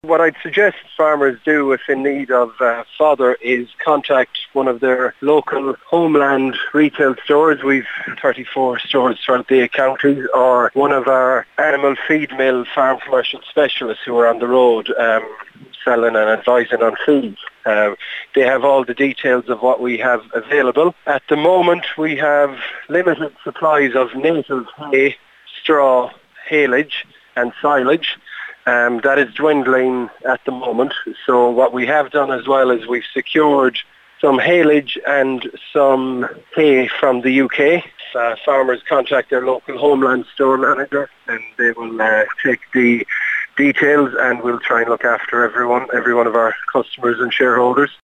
What I'd suggest farmers do if in need of fodder is contact one of their local homeland retail stores. We've 34 stores throughout the county, or one of our animal feed mill farm commercial specialists who are on the road selling and advising on feed. They have all the details of what we have available. At the moment we have limited supplies of native hay, straw, haylage and silage. That is dwindling at the moment. So what we have done as well is we've secured some haylage and some hay from the UK. Farmers contact their local homeland store manager and they will take the details, and we'll try and look after every one of our customers and shareholders.